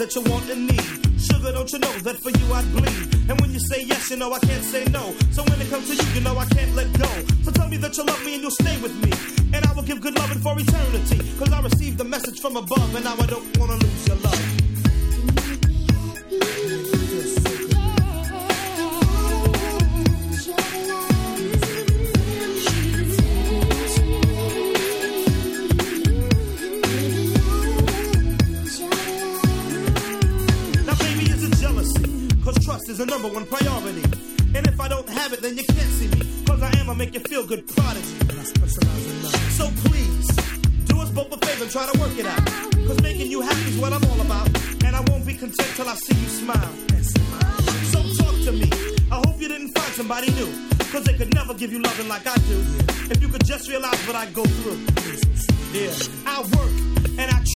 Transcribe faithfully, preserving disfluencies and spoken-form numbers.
that you want and need. Sugar, don't you know that for you I'd bleed? And when you say yes, you know I can't say no. So when it comes to you, you know I can't let go. So tell me that you love me and you'll stay with me, and I will give good loving for eternity. Cause I received a message from above, and now I don't wanna lose your love. Trust is the number one priority. And if I don't have it, then you can't see me. Cause I am a make you feel good prodigy. And I specialize in love. So please, do us both a favor and try to work it out. Cause making you happy is what I'm all about. And I won't be content till I see you smile. So talk to me. I hope you didn't find somebody new. Cause they could never give you loving like I do. If you could just realize what I go through. Yeah, I work and I